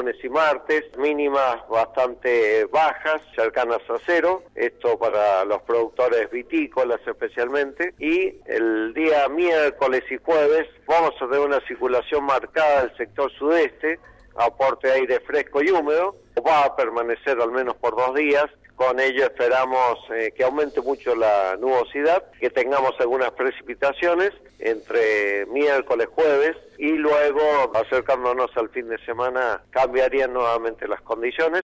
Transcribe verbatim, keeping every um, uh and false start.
lunes y martes, mínimas bastante bajas, cercanas a cero, esto para los productores vitícolas especialmente, y el día miércoles y jueves vamos a tener una circulación marcada del sector sudeste, aporte de aire fresco y húmedo, va a permanecer al menos por dos días. Con ello esperamos eh, que aumente mucho la nubosidad, que tengamos algunas precipitaciones entre miércoles, jueves, y luego, acercándonos al fin de semana, cambiarían nuevamente las condiciones.